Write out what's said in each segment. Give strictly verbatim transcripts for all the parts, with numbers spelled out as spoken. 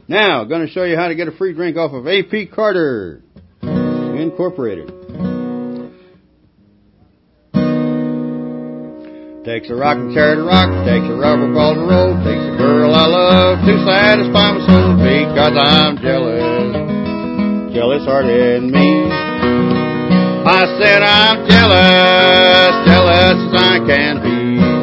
Now, going to show you how to get a free drink off of A P Carter Incorporated. Takes a rocking chair to rock, takes a rubber ball to roll, takes a girl I love to satisfy my soul, because I'm jealous, jealous-hearted me. I said I'm jealous, jealous as I can be.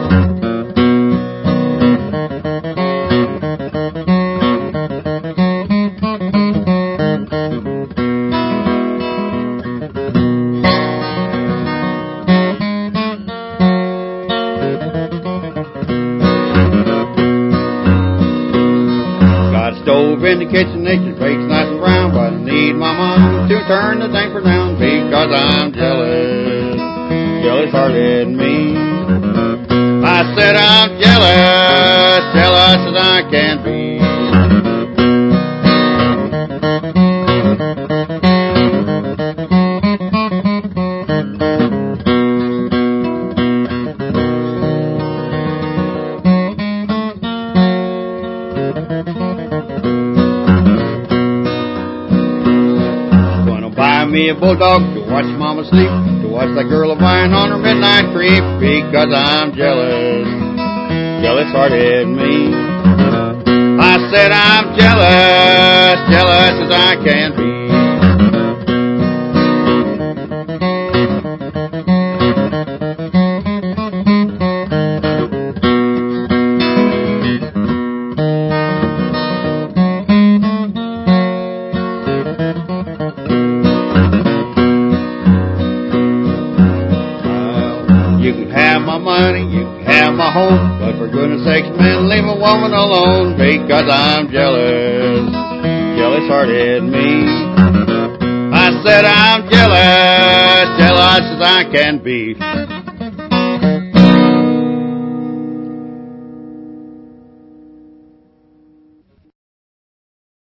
Stove in the kitchen, nature bakes nice and brown, but I need my mom to turn the thing for down, because I'm jealous, jealous-hearted me. I said I'm jealous, jealous as I can be. Me a bulldog to watch mama sleep, to watch that girl of mine on her midnight creep, because I'm jealous, jealous-hearted me. I said I'm jealous, jealous as I can be. You can have my money, you can have my home, but for goodness sakes, man, leave a woman alone, because I'm jealous, jealous-hearted me. I said I'm jealous, jealous as I can be.